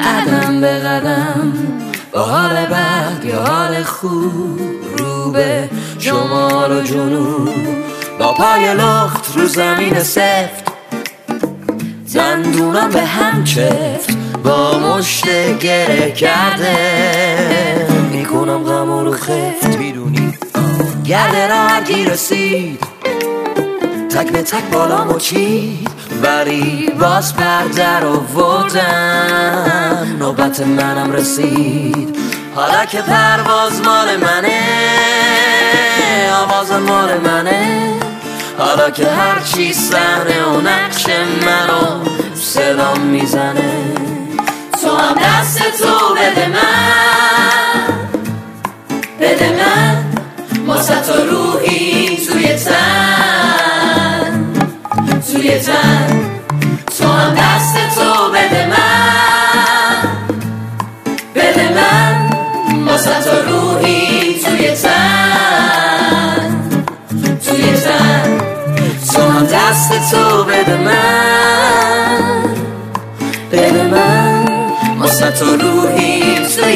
قدم به قدم با حال بد یا حال خوب، رو به شمال و جنوب، با پای لخت رو زمین سفت، دندونم به هم چفت، با مشت گره کرده میکنم غم رو خفت. میدونی گرده را هرگی رسید تک به تک بالامو چید، ولی باز پردر آوردم، نوبت منم رسید. حالا که پرواز مال منه، آواز مال منه، حالا که هرچی صحنه و نقش منو صدام میزنه، تو هم دست تو بده من، بده من واسه تو روحی توی تن، توی تن، تو هم دست تو بده من، بده من واسه تو روحی توی تن، توی تن، تو هم دست تو بده من، بده من واسه تو روحی توی